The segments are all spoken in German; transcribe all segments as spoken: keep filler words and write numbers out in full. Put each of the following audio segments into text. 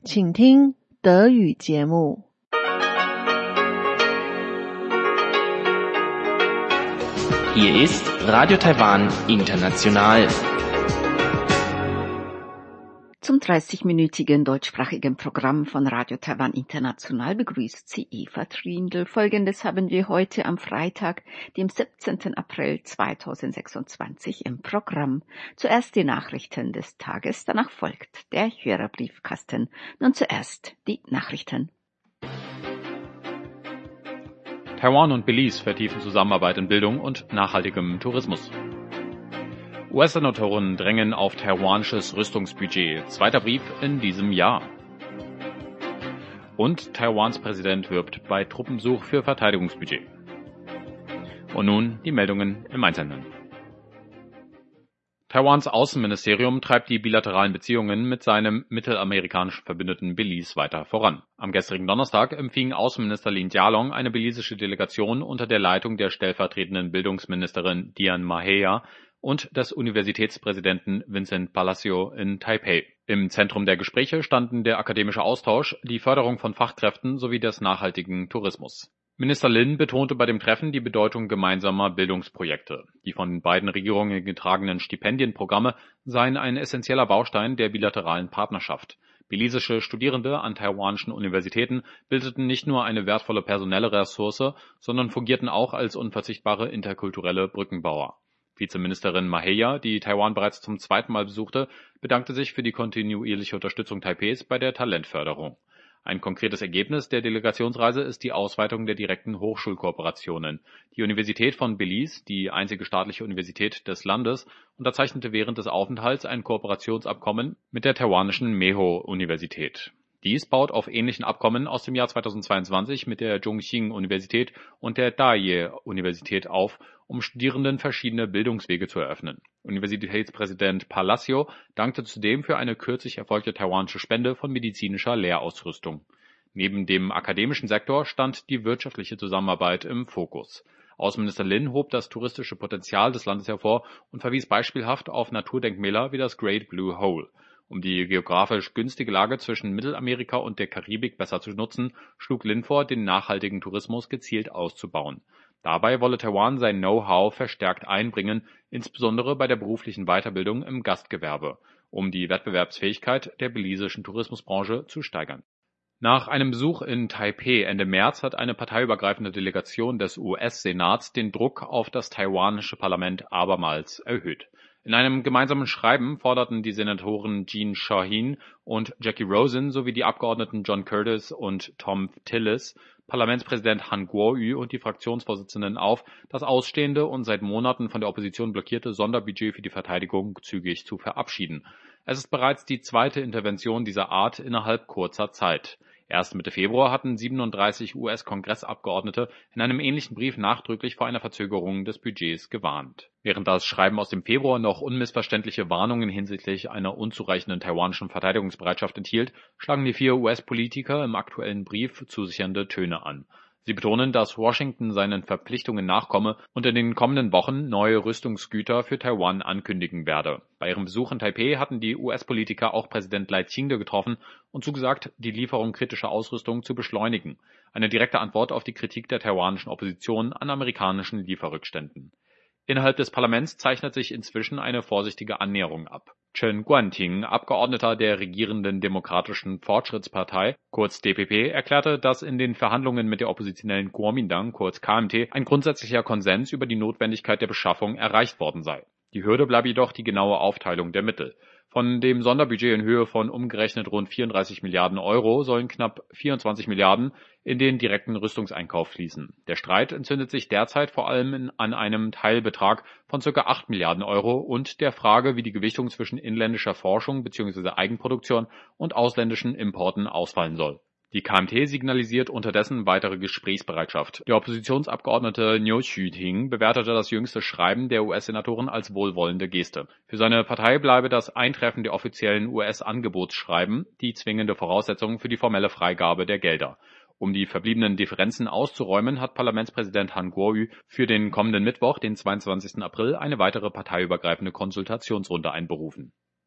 请听德语节目。 Hier ist Radio Taiwan International. Zum dreißigminütigen deutschsprachigen Programm von Radio Taiwan International begrüßt sie Eva Trindl. Folgendes haben wir heute am Freitag, dem siebzehnten April zweitausendsechsundzwanzig im Programm. Zuerst die Nachrichten des Tages, danach folgt der Hörerbriefkasten. Nun zuerst die Nachrichten. Taiwan und Belize vertiefen Zusammenarbeit in Bildung und nachhaltigem Tourismus. U S-Senatoren drängen auf taiwanisches Rüstungsbudget. Zweiter Brief in diesem Jahr. Und Taiwans Präsident wirbt bei Truppenbesuch für Verteidigungsbudget. Und nun die Meldungen im Einzelnen. Taiwans Außenministerium treibt die bilateralen Beziehungen mit seinem mittelamerikanischen Verbündeten Belize weiter voran. Am gestrigen Donnerstag empfing Außenminister Lin Jialong eine belizische Delegation unter der Leitung der stellvertretenden Bildungsministerin Dian Mahea und des Universitätspräsidenten Vincent Palacio in Taipei. Im Zentrum der Gespräche standen der akademische Austausch, die Förderung von Fachkräften sowie des nachhaltigen Tourismus. Minister Lin betonte bei dem Treffen die Bedeutung gemeinsamer Bildungsprojekte. Die von den beiden Regierungen getragenen Stipendienprogramme seien ein essentieller Baustein der bilateralen Partnerschaft. Belizische Studierende an taiwanischen Universitäten bildeten nicht nur eine wertvolle personelle Ressource, sondern fungierten auch als unverzichtbare interkulturelle Brückenbauer. Vizeministerin Mahea, die Taiwan bereits zum zweiten Mal besuchte, bedankte sich für die kontinuierliche Unterstützung Taipeis bei der Talentförderung. Ein konkretes Ergebnis der Delegationsreise ist die Ausweitung der direkten Hochschulkooperationen. Die Universität von Belize, die einzige staatliche Universität des Landes, unterzeichnete während des Aufenthalts ein Kooperationsabkommen mit der taiwanischen Meho-Universität. Dies baut auf ähnlichen Abkommen aus dem Jahr zweitausendzweiundzwanzig mit der Zhongxing-Universität und der Daye-Universität auf, um Studierenden verschiedene Bildungswege zu eröffnen. Universitätspräsident Palacio dankte zudem für eine kürzlich erfolgte taiwanische Spende von medizinischer Lehrausrüstung. Neben dem akademischen Sektor stand die wirtschaftliche Zusammenarbeit im Fokus. Außenminister Lin hob das touristische Potenzial des Landes hervor und verwies beispielhaft auf Naturdenkmäler wie das Great Blue Hole. Um die geografisch günstige Lage zwischen Mittelamerika und der Karibik besser zu nutzen, schlug Lin vor, den nachhaltigen Tourismus gezielt auszubauen. Dabei wolle Taiwan sein Know-how verstärkt einbringen, insbesondere bei der beruflichen Weiterbildung im Gastgewerbe, um die Wettbewerbsfähigkeit der belizischen Tourismusbranche zu steigern. Nach einem Besuch in Taipei Ende März hat eine parteiübergreifende Delegation des U S-Senats den Druck auf das taiwanische Parlament abermals erhöht. In einem gemeinsamen Schreiben forderten die Senatoren Jean Shaheen und Jackie Rosen sowie die Abgeordneten John Curtis und Tom Tillis Parlamentspräsident Han Kuo-yu und die Fraktionsvorsitzenden auf, das ausstehende und seit Monaten von der Opposition blockierte Sonderbudget für die Verteidigung zügig zu verabschieden. Es ist bereits die zweite Intervention dieser Art innerhalb kurzer Zeit. Erst Mitte Februar hatten siebenunddreißig U S-Kongressabgeordnete in einem ähnlichen Brief nachdrücklich vor einer Verzögerung des Budgets gewarnt. Während das Schreiben aus dem Februar noch unmissverständliche Warnungen hinsichtlich einer unzureichenden taiwanischen Verteidigungsbereitschaft enthielt, schlagen die vier U S-Politiker im aktuellen Brief zusichernde Töne an. Sie betonen, dass Washington seinen Verpflichtungen nachkomme und in den kommenden Wochen neue Rüstungsgüter für Taiwan ankündigen werde. Bei ihrem Besuch in Taipei hatten die U S-Politiker auch Präsident Lai Ching-te getroffen und zugesagt, die Lieferung kritischer Ausrüstung zu beschleunigen. Eine direkte Antwort auf die Kritik der taiwanischen Opposition an amerikanischen Lieferrückständen. Innerhalb des Parlaments zeichnet sich inzwischen eine vorsichtige Annäherung ab. Chen Guanting, Abgeordneter der regierenden Demokratischen Fortschrittspartei, kurz D P P, erklärte, dass in den Verhandlungen mit der oppositionellen Kuomintang, kurz K M T, ein grundsätzlicher Konsens über die Notwendigkeit der Beschaffung erreicht worden sei. Die Hürde bleibe jedoch die genaue Aufteilung der Mittel. Von dem Sonderbudget in Höhe von umgerechnet rund vierunddreißig Milliarden Euro sollen knapp vierundzwanzig Milliarden in den direkten Rüstungseinkauf fließen. Der Streit entzündet sich derzeit vor allem in, an einem Teilbetrag von ca. acht Milliarden Euro und der Frage, wie die Gewichtung zwischen inländischer Forschung bzw. Eigenproduktion und ausländischen Importen ausfallen soll. Die K M T signalisiert unterdessen weitere Gesprächsbereitschaft. Der Oppositionsabgeordnete Niu Xu-ting bewertete das jüngste Schreiben der U S-Senatoren als wohlwollende Geste. Für seine Partei bleibe das Eintreffen der offiziellen U S-Angebotsschreiben die zwingende Voraussetzung für die formelle Freigabe der Gelder. Um die verbliebenen Differenzen auszuräumen, hat Parlamentspräsident Han Kuo-yu für den kommenden Mittwoch, den zweiundzwanzigsten April, eine weitere parteiübergreifende Konsultationsrunde einberufen.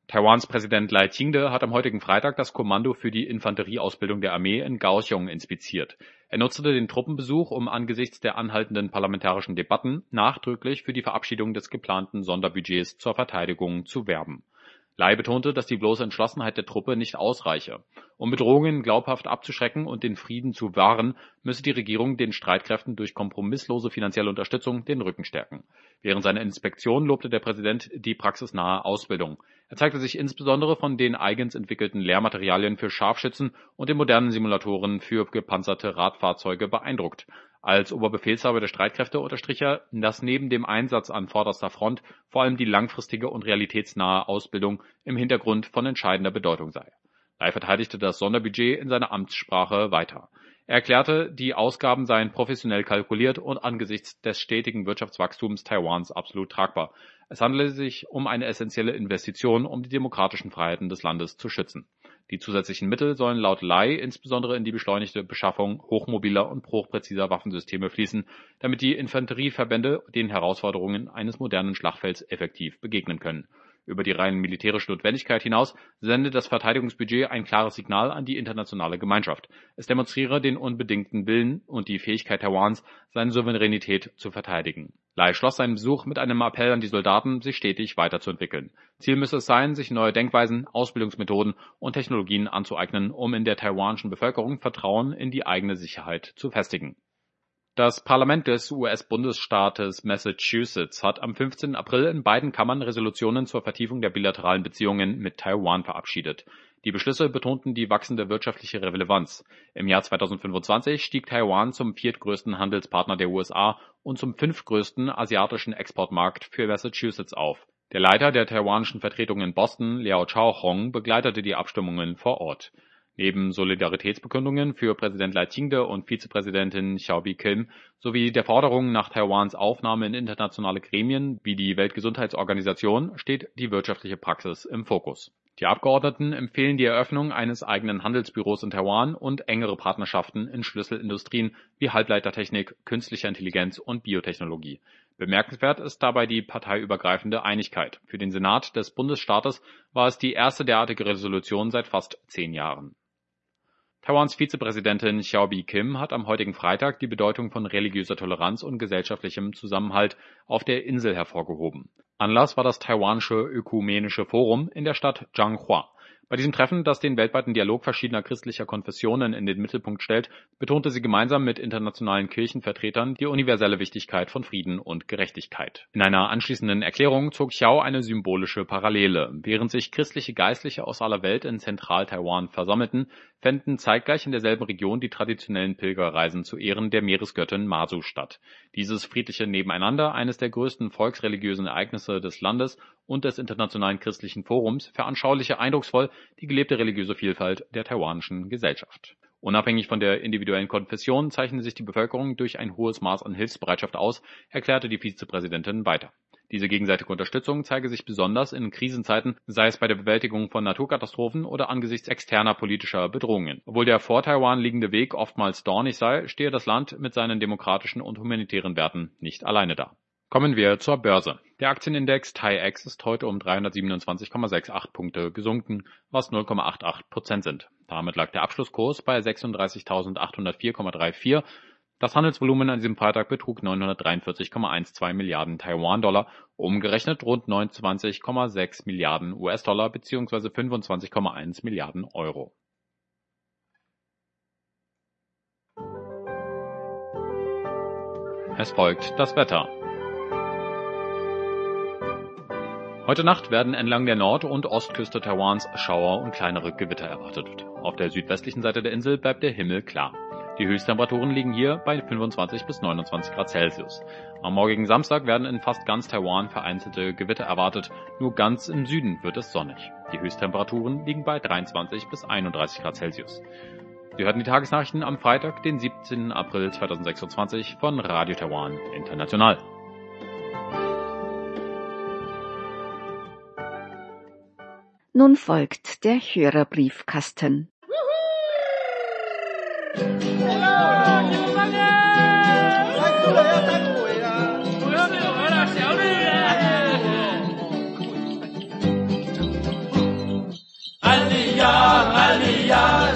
Taiwans Präsident Lai Ching-te hat am heutigen Freitag das Kommando für die Infanterieausbildung der Armee in Kaohsiung inspiziert. Er nutzte den Truppenbesuch, um angesichts der anhaltenden parlamentarischen Debatten nachdrücklich für die Verabschiedung des geplanten Sonderbudgets zur Verteidigung zu werben. Lai betonte, dass die bloße Entschlossenheit der Truppe nicht ausreiche. Um Bedrohungen glaubhaft abzuschrecken und den Frieden zu wahren, müsse die Regierung den Streitkräften durch kompromisslose finanzielle Unterstützung den Rücken stärken. Während seiner Inspektion lobte der Präsident die praxisnahe Ausbildung. Er zeigte sich insbesondere von den eigens entwickelten Lehrmaterialien für Scharfschützen und den modernen Simulatoren für gepanzerte Radfahrzeuge beeindruckt. Als Oberbefehlshaber der Streitkräfte unterstrich er, dass neben dem Einsatz an vorderster Front vor allem die langfristige und realitätsnahe Ausbildung im Hintergrund von entscheidender Bedeutung sei. Lai verteidigte das Sonderbudget in seiner Amtssprache weiter. Er erklärte, die Ausgaben seien professionell kalkuliert und angesichts des stetigen Wirtschaftswachstums Taiwans absolut tragbar. Es handele sich um eine essentielle Investition, um die demokratischen Freiheiten des Landes zu schützen. Die zusätzlichen Mittel sollen laut Lai insbesondere in die beschleunigte Beschaffung hochmobiler und hochpräziser Waffensysteme fließen, damit die Infanterieverbände den Herausforderungen eines modernen Schlachtfelds effektiv begegnen können. Über die rein militärische Notwendigkeit hinaus sendet das Verteidigungsbudget ein klares Signal an die internationale Gemeinschaft. Es demonstriere den unbedingten Willen und die Fähigkeit Taiwans, seine Souveränität zu verteidigen. Lai schloss seinen Besuch mit einem Appell an die Soldaten, sich stetig weiterzuentwickeln. Ziel müsse es sein, sich neue Denkweisen, Ausbildungsmethoden und Technologien anzueignen, um in der taiwanischen Bevölkerung Vertrauen in die eigene Sicherheit zu festigen. Das Parlament des U S-Bundesstaates Massachusetts hat am fünfzehnten April in beiden Kammern Resolutionen zur Vertiefung der bilateralen Beziehungen mit Taiwan verabschiedet. Die Beschlüsse betonten die wachsende wirtschaftliche Relevanz. Im Jahr zweitausendfünfundzwanzig stieg Taiwan zum viertgrößten Handelspartner der U S A und zum fünftgrößten asiatischen Exportmarkt für Massachusetts auf. Der Leiter der taiwanischen Vertretung in Boston, Liao Chao-hong, begleitete die Abstimmungen vor Ort. Neben Solidaritätsbekundungen für Präsident Lai Ching-te und Vizepräsidentin Xiaobi Kim sowie der Forderung nach Taiwans Aufnahme in internationale Gremien wie die Weltgesundheitsorganisation steht die wirtschaftliche Praxis im Fokus. Die Abgeordneten empfehlen die Eröffnung eines eigenen Handelsbüros in Taiwan und engere Partnerschaften in Schlüsselindustrien wie Halbleitertechnik, künstlicher Intelligenz und Biotechnologie. Bemerkenswert ist dabei die parteiübergreifende Einigkeit. Für den Senat des Bundesstaates war es die erste derartige Resolution seit fast zehn Jahren. Taiwans Vizepräsidentin Xiaobi Kim hat am heutigen Freitag die Bedeutung von religiöser Toleranz und gesellschaftlichem Zusammenhalt auf der Insel hervorgehoben. Anlass war das taiwanische Ökumenische Forum in der Stadt Zhanghua. Bei diesem Treffen, das den weltweiten Dialog verschiedener christlicher Konfessionen in den Mittelpunkt stellt, betonte sie gemeinsam mit internationalen Kirchenvertretern die universelle Wichtigkeit von Frieden und Gerechtigkeit. In einer anschließenden Erklärung zog Xiao eine symbolische Parallele. Während sich christliche Geistliche aus aller Welt in Zentral-Taiwan versammelten, fänden zeitgleich in derselben Region die traditionellen Pilgerreisen zu Ehren der Meeresgöttin Masu statt. Dieses friedliche Nebeneinander, eines der größten volksreligiösen Ereignisse des Landes und des Internationalen Christlichen Forums, veranschauliche eindrucksvoll die gelebte religiöse Vielfalt der taiwanischen Gesellschaft. Unabhängig von der individuellen Konfession zeichnet sich die Bevölkerung durch ein hohes Maß an Hilfsbereitschaft aus, erklärte die Vizepräsidentin weiter. Diese gegenseitige Unterstützung zeige sich besonders in Krisenzeiten, sei es bei der Bewältigung von Naturkatastrophen oder angesichts externer politischer Bedrohungen. Obwohl der vor Taiwan liegende Weg oftmals dornig sei, stehe das Land mit seinen demokratischen und humanitären Werten nicht alleine da. Kommen wir zur Börse. Der Aktienindex T A I X ist heute um dreihundertsiebenundzwanzig Komma achtundsechzig Punkte gesunken, was null Komma achtundachtzig Prozent sind. Damit lag der Abschlusskurs bei sechsunddreißigtausendachthundertvier Komma vierunddreißig. Das Handelsvolumen an diesem Freitag betrug neunhundertdreiundvierzig Komma zwölf Milliarden Taiwan-Dollar, umgerechnet rund neunundzwanzig Komma sechs Milliarden U S-Dollar bzw. fünfundzwanzig Komma eins Milliarden Euro. Es folgt das Wetter. Heute Nacht werden entlang der Nord- und Ostküste Taiwans Schauer und kleinere Gewitter erwartet. Auf der südwestlichen Seite der Insel bleibt der Himmel klar. Die Höchsttemperaturen liegen hier bei fünfundzwanzig bis neunundzwanzig Grad Celsius. Am morgigen Samstag werden in fast ganz Taiwan vereinzelte Gewitter erwartet, nur ganz im Süden wird es sonnig. Die Höchsttemperaturen liegen bei dreiundzwanzig bis einunddreißig Grad Celsius. Sie hörten die Tagesnachrichten am Freitag, den siebzehnten April zweitausendsechsundzwanzig von Radio Taiwan International. Nun folgt der Hörerbriefkasten.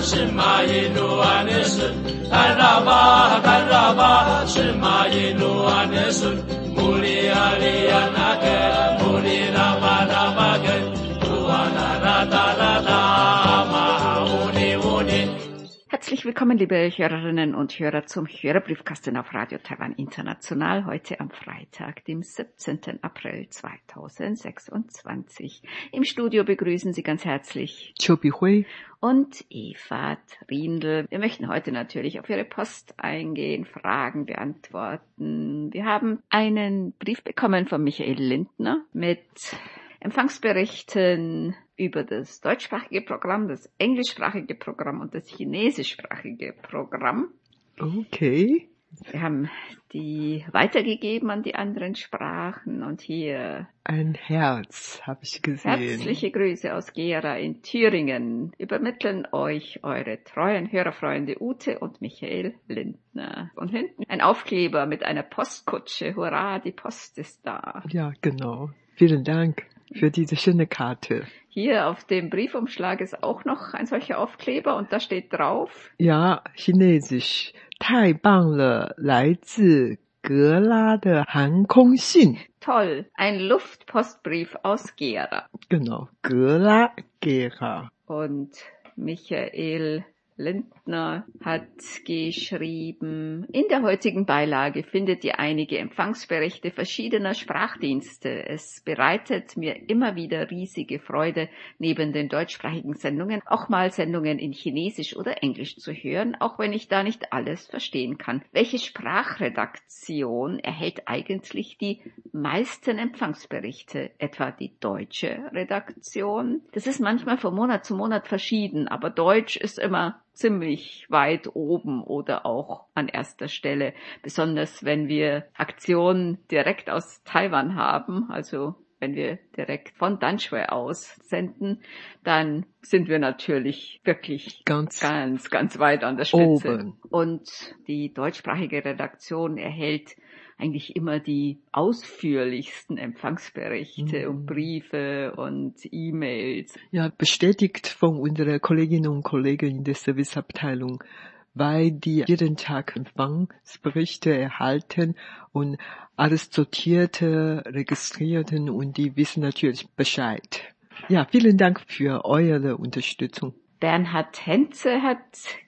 是马伊努安的孙，干拉巴干拉巴是马伊努安的孙，穆里阿里亚那个穆里拉巴拉巴个，乌啊啦啦啦啦啦马乌尼乌尼。 Herzlich willkommen, liebe Hörerinnen und Hörer, zum Hörerbriefkasten auf Radio Taiwan International, heute am Freitag, dem siebzehnten April zweitausendsechsundzwanzig. Im Studio begrüßen Sie ganz herzlich Chiu Bihui und Eva Trindl. Wir möchten heute natürlich auf Ihre Post eingehen, Fragen beantworten. Wir haben einen Brief bekommen von Michael Lindner mit Empfangsberichten über das deutschsprachige Programm, das englischsprachige Programm und das chinesischsprachige Programm. Okay. Wir haben die weitergegeben an die anderen Sprachen und hier ein Herz habe ich gesehen. Herzliche Grüße aus Gera in Thüringen übermitteln euch eure treuen Hörerfreunde Ute und Michael Lindner. Und hinten ein Aufkleber mit einer Postkutsche. Hurra, die Post ist da. Ja, genau. Vielen Dank für diese schöne Karte. Hier auf dem Briefumschlag ist auch noch ein solcher Aufkleber und da steht drauf. Ja, Chinesisch. 太棒了，来自格拉的航空信。 Toll, ein Luftpostbrief aus Gera. Genau, Gera, Gera. Und Michael Lindner hat geschrieben, in der heutigen Beilage findet ihr einige Empfangsberichte verschiedener Sprachdienste. Es bereitet mir immer wieder riesige Freude, neben den deutschsprachigen Sendungen auch mal Sendungen in Chinesisch oder Englisch zu hören, auch wenn ich da nicht alles verstehen kann. Welche Sprachredaktion erhält eigentlich die meisten Empfangsberichte? Etwa die deutsche Redaktion? Das ist manchmal von Monat zu Monat verschieden, aber Deutsch ist immer ziemlich weit oben oder auch an erster Stelle, besonders wenn wir Aktionen direkt aus Taiwan haben, also wenn wir direkt von Danshui aus senden, dann sind wir natürlich wirklich ganz, ganz, ganz weit an der Spitze. Oben. Und die deutschsprachige Redaktion erhält eigentlich immer die ausführlichsten Empfangsberichte mhm. und Briefe und E-Mails. Ja, bestätigt von unseren Kolleginnen und Kollegen in der Serviceabteilung, weil die jeden Tag Empfangsberichte erhalten und alles sortierte, registrierten und die wissen natürlich Bescheid. Ja, vielen Dank für eure Unterstützung. Bernhard Henze hat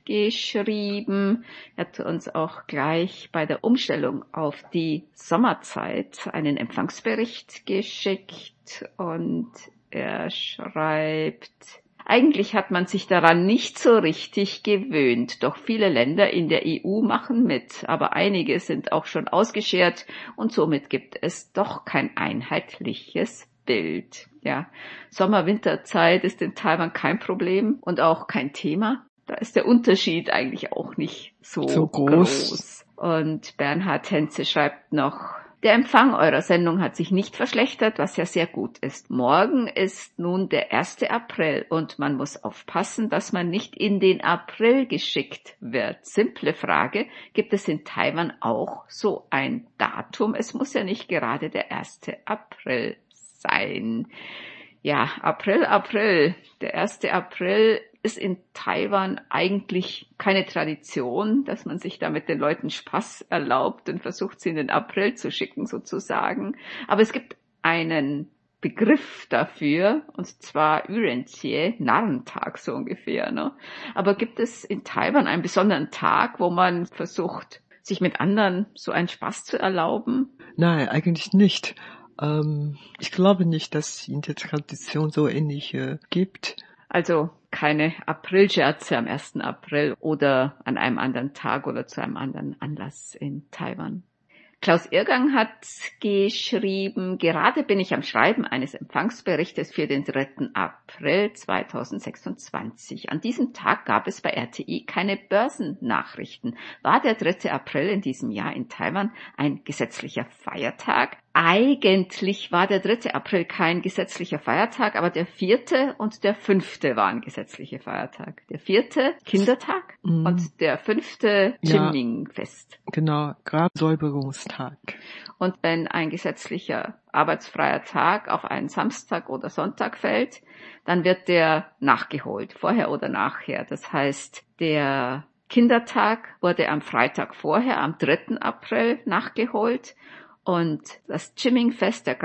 geschrieben, er hat uns auch gleich bei der Umstellung auf die Sommerzeit einen Empfangsbericht geschickt und er schreibt, eigentlich hat man sich daran nicht so richtig gewöhnt, doch viele Länder in der E U machen mit, aber einige sind auch schon ausgeschert und somit gibt es doch kein einheitliches Bild. Ja, Sommer-Winterzeit ist in Taiwan kein Problem und auch kein Thema. Da ist der Unterschied eigentlich auch nicht so, so groß. groß. Und Bernhard Henze schreibt noch, der Empfang eurer Sendung hat sich nicht verschlechtert, was ja sehr gut ist. Morgen ist nun der erste April und man muss aufpassen, dass man nicht in den April geschickt wird. Simple Frage, gibt es in Taiwan auch so ein Datum? Es muss ja nicht gerade der erste April sein. Ja, April, April. Der erste April ist in Taiwan eigentlich keine Tradition, dass man sich da mit den Leuten Spaß erlaubt und versucht, sie in den April zu schicken sozusagen. Aber es gibt einen Begriff dafür, und zwar Yurenjie, Narrentag so ungefähr. Ne? Aber gibt es in Taiwan einen besonderen Tag, wo man versucht, sich mit anderen so einen Spaß zu erlauben? Nein, eigentlich nicht. Ähm, ich glaube nicht, dass es in der Tradition so ähnliche gibt. Also keine Aprilscherze am ersten April oder an einem anderen Tag oder zu einem anderen Anlass in Taiwan. Klaus Irgang hat geschrieben, gerade bin ich am Schreiben eines Empfangsberichtes für den dritten April zweitausendsechsundzwanzig. An diesem Tag gab es bei R T I keine Börsennachrichten. War der dritte April in diesem Jahr in Taiwan ein gesetzlicher Feiertag? Eigentlich war der dritte April kein gesetzlicher Feiertag, aber der vierte und der fünfte waren gesetzliche Feiertag. Der vierte Kindertag mm. und der fünfte Qingming-Fest. Ja, genau, Grabsäuberungstag. Und wenn ein gesetzlicher arbeitsfreier Tag auf einen Samstag oder Sonntag fällt, dann wird der nachgeholt, vorher oder nachher. Das heißt, der Kindertag wurde am Freitag vorher, am dritten April, nachgeholt. Und das Qingming-Fest, der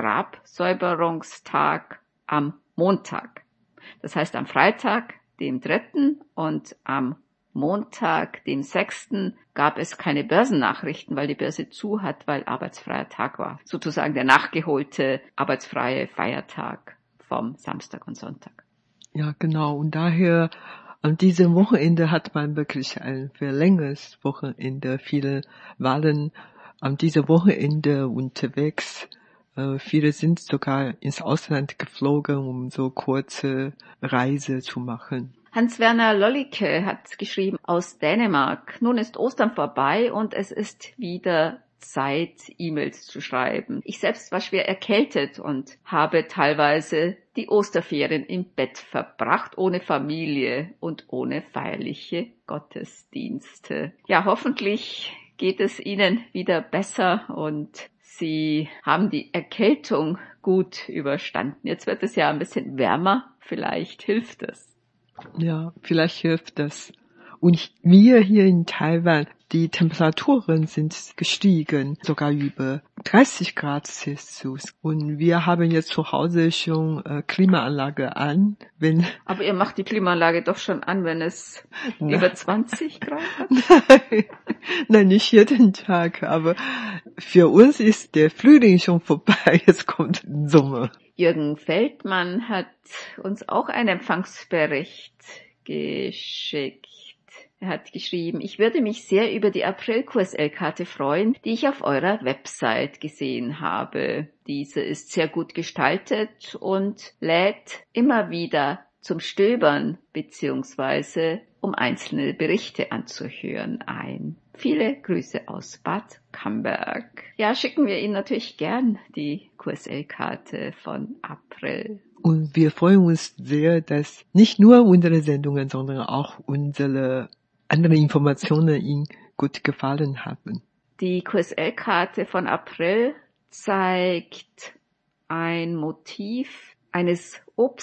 Grabsäuberungstag, am Montag. Das heißt, am Freitag, dem dritten und am Montag, dem sechsten, gab es keine Börsennachrichten, weil die Börse zu hat, weil arbeitsfreier Tag war. Sozusagen der nachgeholte arbeitsfreie Feiertag vom Samstag und Sonntag. Ja, genau. Und daher, an diesem Wochenende hat man wirklich ein verlängertes Wochenende. Viele waren an diesem Wochenende unterwegs. Äh, viele sind sogar ins Ausland geflogen, um so kurze Reise zu machen. Hans-Werner Lollicke hat geschrieben aus Dänemark: Nun ist Ostern vorbei und es ist wieder Zeit, E-Mails zu schreiben. Ich selbst war schwer erkältet und habe teilweise die Osterferien im Bett verbracht, ohne Familie und ohne feierliche Gottesdienste. Ja, hoffentlich geht es Ihnen wieder besser und Sie haben die Erkältung gut überstanden. Jetzt wird es ja ein bisschen wärmer, vielleicht hilft es. Ja, vielleicht hilft das. Und wir hier in Taiwan, die Temperaturen sind gestiegen, sogar über dreißig Grad Celsius. Und wir haben jetzt zu Hause schon äh, Klimaanlage an. Wenn Aber ihr macht die Klimaanlage doch schon an, wenn es Nein. über zwanzig Grad hat? Nein. Nein, nicht jeden Tag. Aber für uns ist der Frühling schon vorbei. Jetzt kommt Sommer. Jürgen Feldmann hat uns auch einen Empfangsbericht geschickt. Er hat geschrieben: Ich würde mich sehr über die April-Q S L-Karte freuen, die ich auf eurer Website gesehen habe. Diese ist sehr gut gestaltet und lädt immer wieder zum Stöbern bzw. um einzelne Berichte anzuhören ein. Viele Grüße aus Bad Camberg. Ja, schicken wir Ihnen natürlich gern die Q S L-Karte von April. Und wir freuen uns sehr, dass nicht nur unsere Sendungen, sondern auch unsere andere Informationen Ihnen gut gefallen haben. Die Q S L-Karte von April zeigt ein Motiv eines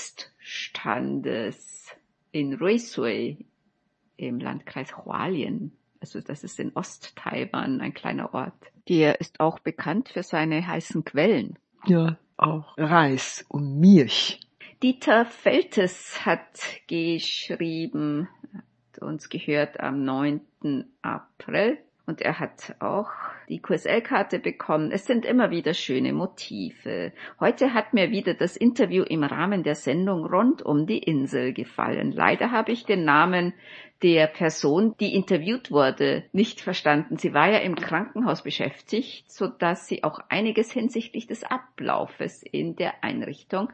Obststandes in Ruisui im Landkreis Hualien. Also das ist in Ost-Taiwan, ein kleiner Ort. Der ist auch bekannt für seine heißen Quellen. Ja, auch Reis und Milch. Dieter Feltes hat geschrieben, uns gehört am neunten April und er hat auch die Q S L-Karte bekommen. Es sind immer wieder schöne Motive. Heute hat mir wieder das Interview im Rahmen der Sendung rund um die Insel gefallen. Leider habe ich den Namen der Person, die interviewt wurde, nicht verstanden. Sie war ja im Krankenhaus beschäftigt, sodass sie auch einiges hinsichtlich des Ablaufes in der Einrichtung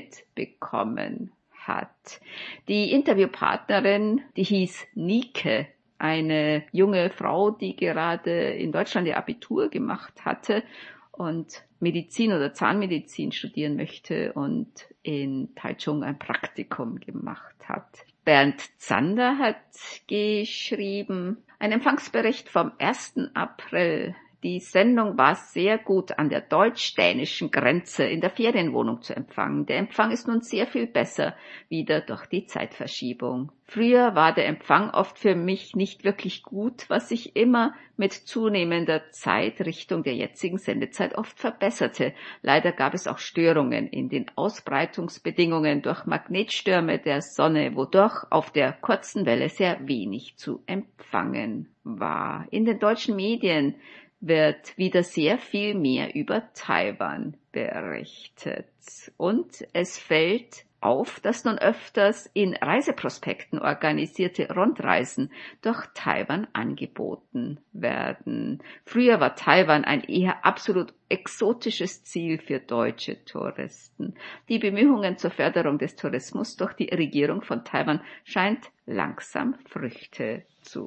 mitbekommen hat. Die Interviewpartnerin, die hieß Nike, eine junge Frau, die gerade in Deutschland ihr Abitur gemacht hatte und Medizin oder Zahnmedizin studieren möchte und in Taichung ein Praktikum gemacht hat. Bernd Zander hat geschrieben, ein Empfangsbericht vom ersten April. Die Sendung war sehr gut an der deutsch-dänischen Grenze in der Ferienwohnung zu empfangen. Der Empfang ist nun sehr viel besser, wieder durch die Zeitverschiebung. Früher war der Empfang oft für mich nicht wirklich gut, was sich immer mit zunehmender Zeit Richtung der jetzigen Sendezeit oft verbesserte. Leider gab es auch Störungen in den Ausbreitungsbedingungen durch Magnetstürme der Sonne, wodurch auf der kurzen Welle sehr wenig zu empfangen war. In den deutschen Medien wird wieder sehr viel mehr über Taiwan berichtet. Und es fällt auf, dass nun öfters in Reiseprospekten organisierte Rundreisen durch Taiwan angeboten werden. Früher war Taiwan ein eher absolut exotisches Ziel für deutsche Touristen. Die Bemühungen zur Förderung des Tourismus durch die Regierung von Taiwan scheint langsam Früchte zu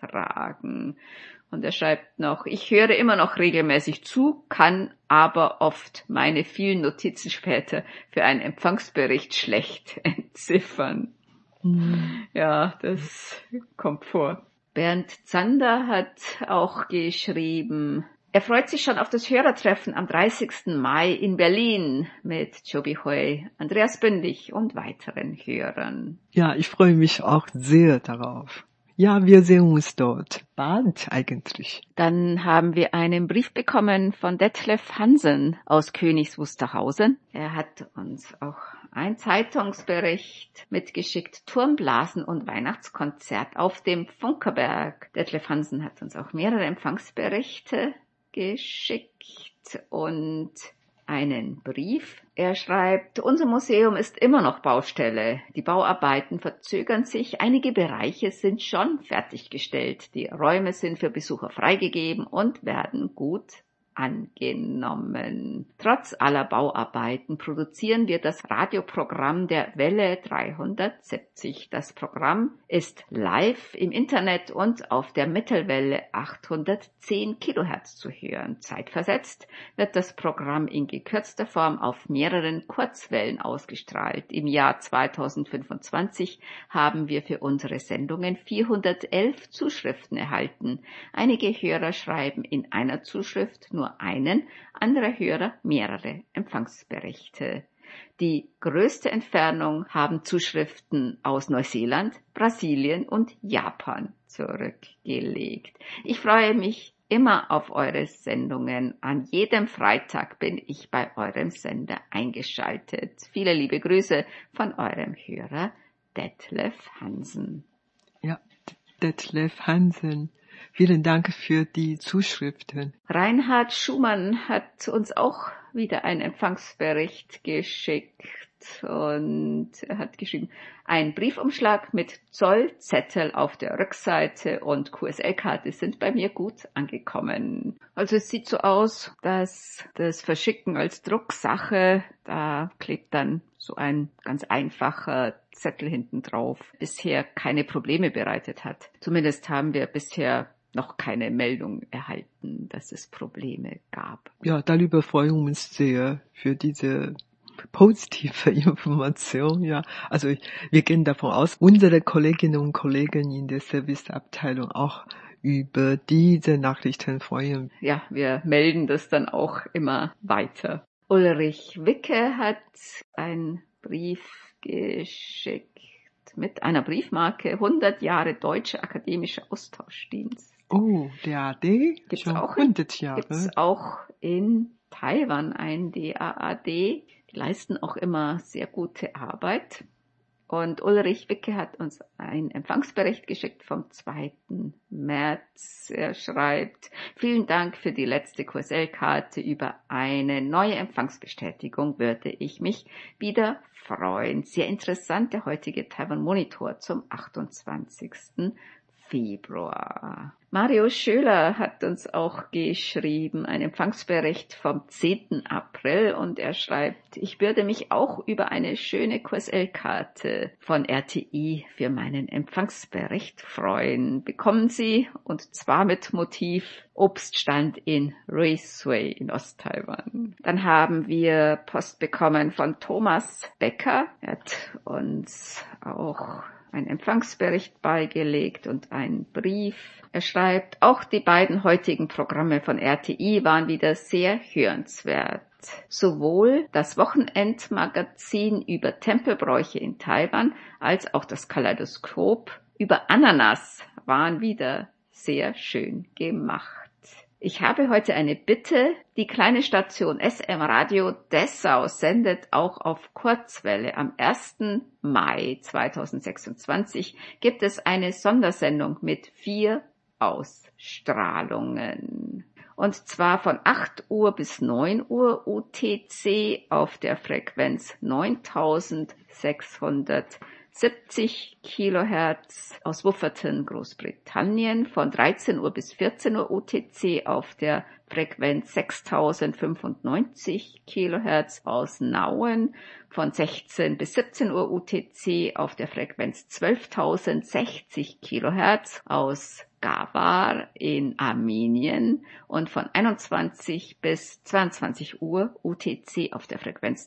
übertragen. Und er schreibt noch, ich höre immer noch regelmäßig zu, kann aber oft meine vielen Notizen später für einen Empfangsbericht schlecht entziffern. Mhm. Ja, das kommt vor. Bernd Zander hat auch geschrieben, er freut sich schon auf das Hörertreffen am dreißigsten Mai in Berlin mit Chobi Hui, Andreas Bündig und weiteren Hörern. Ja, ich freue mich auch sehr darauf. Ja, wir sehen uns dort. Bald eigentlich. Dann haben wir einen Brief bekommen von Detlef Hansen aus Königs Wusterhausen. Er hat uns auch einen Zeitungsbericht mitgeschickt. Turmblasen und Weihnachtskonzert auf dem Funkerberg. Detlef Hansen hat uns auch mehrere Empfangsberichte geschickt und einen Brief. Er schreibt, unser Museum ist immer noch Baustelle. Die Bauarbeiten verzögern sich. Einige Bereiche sind schon fertiggestellt. Die Räume sind für Besucher freigegeben und werden gut angenommen. Trotz aller Bauarbeiten produzieren wir das Radioprogramm der Welle dreihundertsiebzig. Das Programm ist live im Internet und auf der Mittelwelle achthundertzehn Kilohertz zu hören. Zeitversetzt wird das Programm in gekürzter Form auf mehreren Kurzwellen ausgestrahlt. Im Jahr zweitausendfünfundzwanzig haben wir für unsere Sendungen vierhundertelf Zuschriften erhalten. Einige Hörer schreiben in einer Zuschrift nur einen, andere Hörer mehrere Empfangsberichte. Die größte Entfernung haben Zuschriften aus Neuseeland, Brasilien und Japan zurückgelegt. Ich freue mich immer auf eure Sendungen. An jedem Freitag bin ich bei eurem Sender eingeschaltet. Viele liebe Grüße von eurem Hörer Detlef Hansen. Ja, Detlef Hansen. Vielen Dank für die Zuschriften. Reinhard Schumann hat uns auch wieder einen Empfangsbericht geschickt und er hat geschrieben, ein Briefumschlag mit Zollzettel auf der Rückseite und Q S L-Karte sind bei mir gut angekommen. Also es sieht so aus, dass das Verschicken als Drucksache, da klebt dann so ein ganz einfacher Zettel hinten drauf, bisher keine Probleme bereitet hat. Zumindest haben wir bisher noch keine Meldung erhalten, dass es Probleme gab. Ja, darüber freuen wir uns sehr für diese positive Information. Ja, also wir gehen davon aus, unsere Kolleginnen und Kollegen in der Serviceabteilung auch über diese Nachrichten freuen. Ja, wir melden das dann auch immer weiter. Ulrich Wicke hat einen Brief geschickt mit einer Briefmarke hundert Jahre Deutsche Akademischer Austauschdienst. Oh, der A D? Gibt's schon auch, hundert Jahre. Gibt's auch in Taiwan ein D A A D. Die leisten auch immer sehr gute Arbeit. Und Ulrich Wicke hat uns einen Empfangsbericht geschickt vom zweiten März. Er schreibt, vielen Dank für die letzte Q S L-Karte. Über eine neue Empfangsbestätigung würde ich mich wieder freuen. Sehr interessant, der heutige Taiwan Monitor zum achtundzwanzigsten Februar. Mario Schöler hat uns auch geschrieben, einen Empfangsbericht vom zehnten April und er schreibt, ich würde mich auch über eine schöne Q S L-Karte von R T I für meinen Empfangsbericht freuen. Bekommen Sie, und zwar mit Motiv Obststand in Raceway in Osttaiwan. Dann haben wir Post bekommen von Thomas Becker. Er hat uns auch einen Empfangsbericht beigelegt und einen Brief. Er schreibt, auch die beiden heutigen Programme von R T I waren wieder sehr hörenswert. Sowohl das Wochenendmagazin über Tempelbräuche in Taiwan als auch das Kaleidoskop über Ananas waren wieder sehr schön gemacht. Ich habe heute eine Bitte. Die kleine Station S M Radio Dessau sendet auch auf Kurzwelle. Am ersten Mai zweitausendsechsundzwanzig gibt es eine Sondersendung mit vier Ausstrahlungen. Und zwar von acht Uhr bis neun Uhr U T C auf der Frequenz neuntausendsechshundertsiebzig Kilohertz aus Wufferton, Großbritannien, von dreizehn Uhr bis vierzehn Uhr U T C auf der Frequenz sechstausendfünfundneunzig Kilohertz aus Nauen, von sechzehn bis siebzehn Uhr U T C auf der Frequenz zwölftausendsechzig Kilohertz aus Gawar in Armenien und von einundzwanzig bis zweiundzwanzig Uhr U T C auf der Frequenz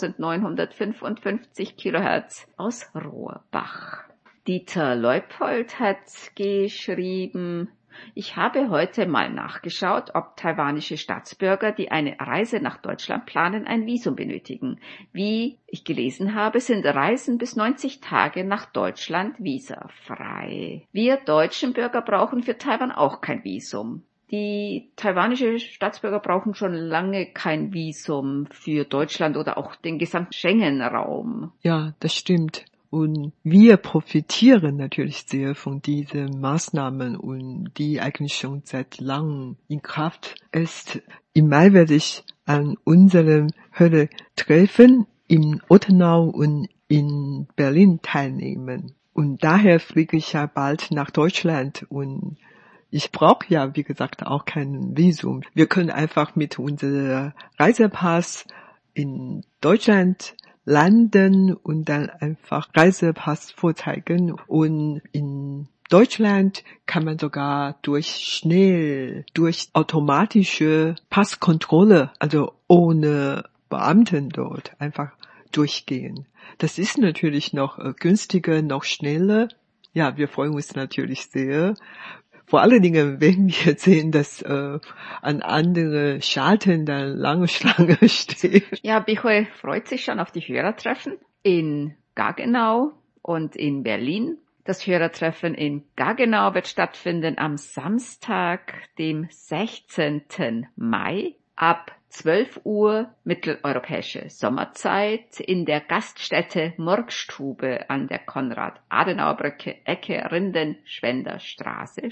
dreitausendneunhundertfünfundfünfzig Kilohertz aus Rohrbach. Dieter Leupold hat geschrieben: Ich habe heute mal nachgeschaut, ob taiwanische Staatsbürger, die eine Reise nach Deutschland planen, ein Visum benötigen. Wie ich gelesen habe, sind Reisen bis neunzig Tage nach Deutschland visafrei. Wir deutschen Bürger brauchen für Taiwan auch kein Visum. Die taiwanische Staatsbürger brauchen schon lange kein Visum für Deutschland oder auch den gesamten Schengen-Raum. Ja, das stimmt. Und wir profitieren natürlich sehr von diesen Maßnahmen und die eigentlich schon seit langem in Kraft ist. Im Mai werde ich an unserem Hörertreffen in Ottenau und in Berlin teilnehmen. Und daher fliege ich ja bald nach Deutschland und ich brauche ja, wie gesagt, auch kein Visum. Wir können einfach mit unserem Reisepass in Deutschland landen und dann einfach Reisepass vorzeigen. Und in Deutschland kann man sogar durch schnell, durch automatische Passkontrolle, also ohne Beamten dort, einfach durchgehen. Das ist natürlich noch äh, günstiger, noch schneller. Ja, wir freuen uns natürlich sehr. Vor allen Dingen, wenn wir sehen, dass äh, an andere Schalten dann lange Schlange steht. Ja, Bichoy freut sich schon auf die Hörertreffen in Gaggenau und in Berlin. Das Hörertreffen in Gaggenau wird stattfinden am Samstag, dem sechzehnten Mai ab zwölf Uhr mitteleuropäische Sommerzeit in der Gaststätte Murgstube an der Konrad-Adenauer-Brücke, Ecke Rinden-Schwender-Straße,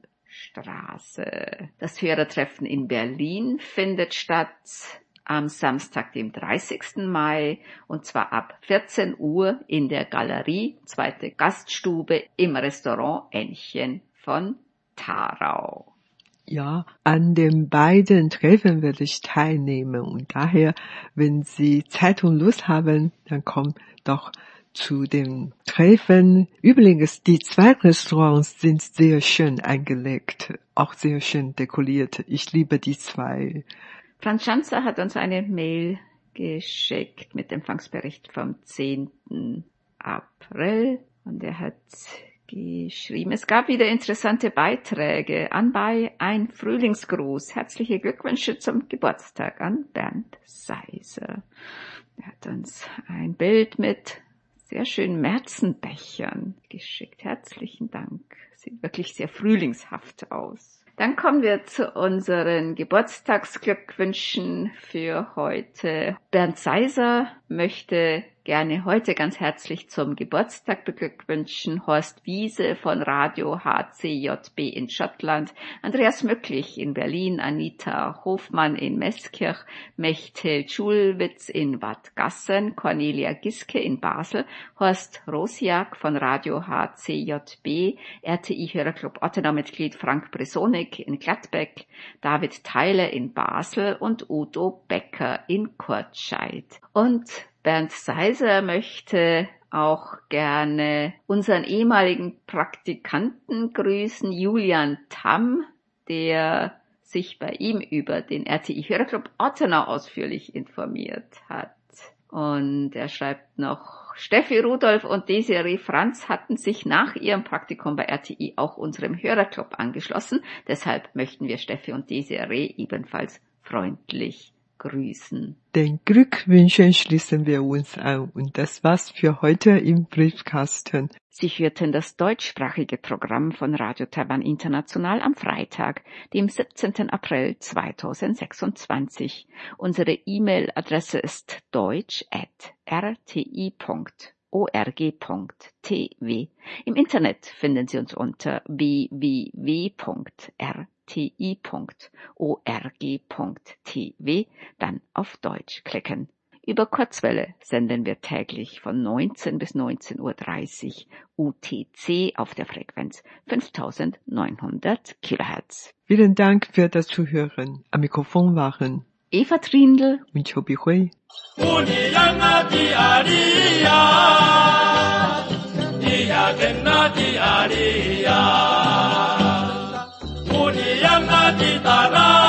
Schulstraße. Das Hörertreffen in Berlin findet statt am Samstag, dem dreißigsten Mai, und zwar ab vierzehn Uhr in der Galerie, zweite Gaststube im Restaurant Ännchen von Tharau. Ja, an den beiden Treffen werde ich teilnehmen und daher, wenn Sie Zeit und Lust haben, dann kommt doch zu den Treffen. Übrigens, die zwei Restaurants sind sehr schön angelegt, auch sehr schön dekoriert. Ich liebe die zwei. Franz Schanzer hat uns eine Mail geschickt mit Empfangsbericht vom zehnten April und er hat geschrieben: Es gab wieder interessante Beiträge. Anbei ein Frühlingsgruß. Herzliche Glückwünsche zum Geburtstag an Bernd Seiser. Er hat uns ein Bild mit sehr schönen Märzenbechern geschickt. Herzlichen Dank. Sieht wirklich sehr frühlingshaft aus. Dann kommen wir zu unseren Geburtstagsglückwünschen für heute. Bernd Seiser möchte gerne heute ganz herzlich zum Geburtstag beglückwünschen Horst Wiese von Radio H C J B in Schottland, Andreas Mücklich in Berlin, Anita Hofmann in Meßkirch, Mechthild Schulwitz in Bad Gassen, Cornelia Giske in Basel, Horst Rosiak von Radio H C J B, R T I-Hörerclub Ottenau-Mitglied Frank Bresonik in Gladbeck, David Theiler in Basel und Udo Becker in Kurtscheid. Und Bernd Seiser möchte auch gerne unseren ehemaligen Praktikanten grüßen, Julian Tamm, der sich bei ihm über den R T I-Hörerclub Ottenau ausführlich informiert hat. Und er schreibt noch: Steffi Rudolph und Desiree Franz hatten sich nach ihrem Praktikum bei R T I auch unserem Hörerclub angeschlossen. Deshalb möchten wir Steffi und Desiree ebenfalls freundlich grüßen. Den Glückwünschen schließen wir uns an und das war's für heute im Briefkasten. Sie hörten das deutschsprachige Programm von Radio Taiwan International am Freitag, dem siebzehnten April zweitausendsechsundzwanzig. Unsere E-Mail-Adresse ist deutsch at r t i punkt org punkt t w. Im Internet finden Sie uns unter w w w punkt r t i punkt org punkt t w, dann auf Deutsch klicken. Über Kurzwelle senden wir täglich von neunzehn bis neunzehn Uhr dreißig U T C auf der Frequenz fünftausendneunhundert Kilohertz. Vielen Dank für das Zuhören. Am Mikrofon waren Eva Trindl und Chobi Hui. Dia di tara